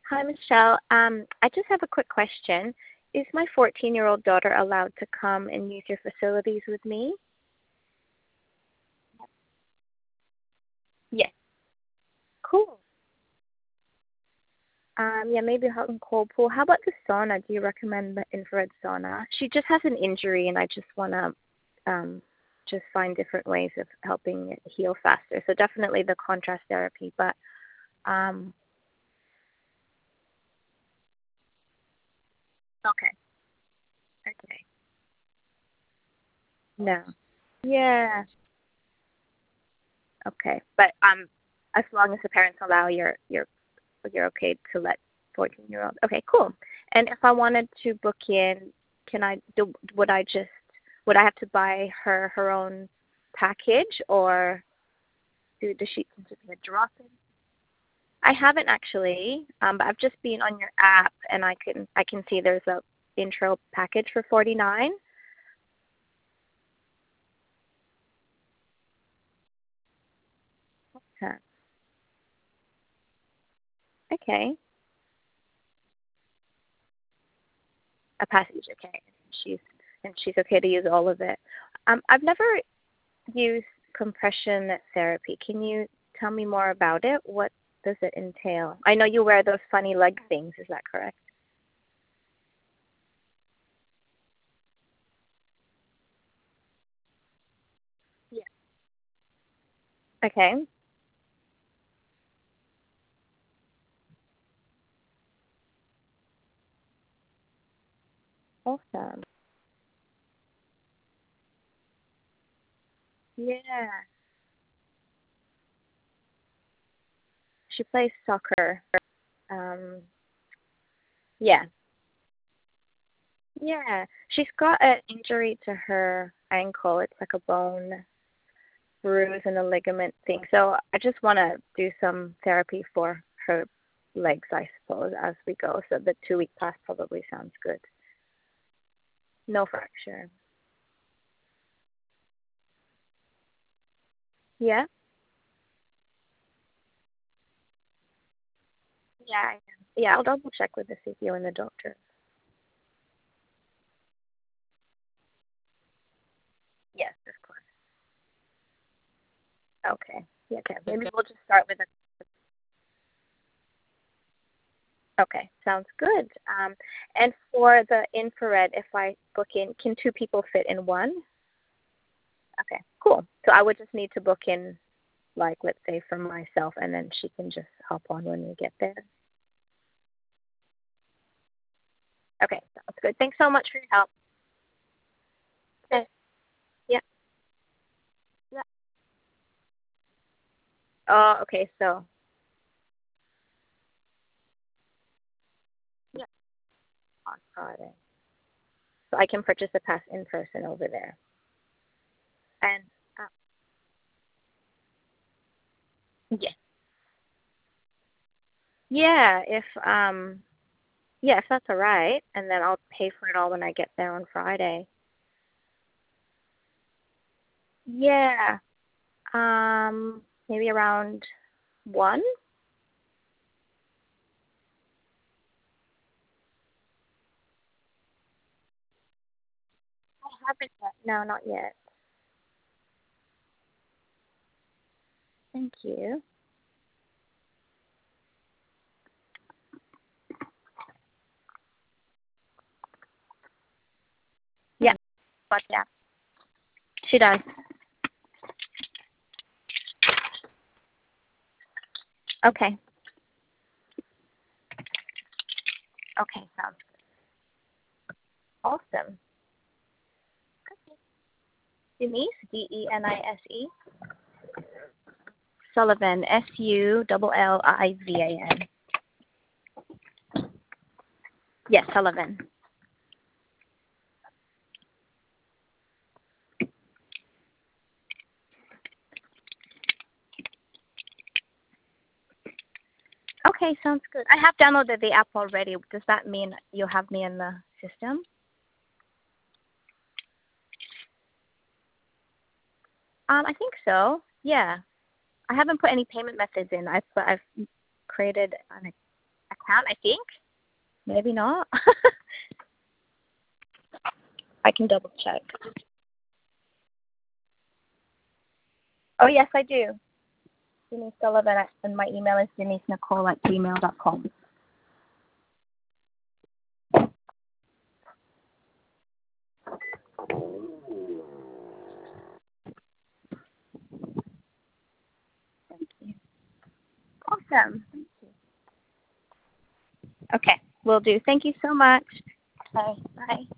Hi, Michelle. I just have a quick question. Is my 14-year-old daughter allowed to come and use your facilities with me? Yes. Cool. Yeah, maybe hot and cold pool. How about the sauna? Do you recommend the infrared sauna? She just has an injury, and I just want to just find different ways of helping it heal faster. So definitely the contrast therapy, but um, okay, okay, no, yeah, okay, but as long as the parents allow, you're okay to let 14-year-old. Okay, cool. And if I wanted to book in, can I do? Would I have to buy her own package, or does she consider a drop in? I haven't actually, but I've just been on your app, and I can see there's a intro package for 49. Huh. Okay, a package. Okay, she's she's okay to use all of it. I've never used compression therapy. Can you tell me more about it? What does it entail? I know you wear those funny leg things. Is that correct? Yeah. Okay. Awesome. Yeah. She plays soccer. Um, yeah. Yeah. She's got an injury to her ankle. It's like a bone bruise and a ligament thing. So I just want to do some therapy for her legs, I suppose, as we go. So the 2-week pass probably sounds good. No fracture. Yeah. Yeah, I am. Yeah, I'll double check with the physio and the doctor. Yes, of course. Okay. Yeah, okay. Maybe we'll just start with a. Okay, sounds good. And for the infrared, if I book in, can two people fit in one? Okay, cool. So I would just need to book in, like, let's say for myself, and then she can just hop on when we get there. Okay, sounds good. Thanks so much for your help. Okay. Yeah. Yeah. Oh, okay. So, yeah, on Friday. So I can purchase a pass in person over there. And yeah, yeah, if that's all right, and then I'll pay for it all when I get there on Friday. Yeah. Maybe around 1? I haven't yet. No, not yet. Thank you. Yeah, but yeah, she does. Okay. Okay, sounds awesome. Denise, Denise. Sullivan, Sullivan. Yes, Sullivan. Okay, sounds good. I have downloaded the app already. Does that mean you'll have me in the system? I think so. Yeah. I haven't put any payment methods in. I've created an account, I think. Maybe not. I can double check. Oh, yes, I do. Denise Sullivan, and my email is denisenicole@gmail.com. Thank you. Awesome. Thank you. Okay, will do. Thank you so much. Okay, bye.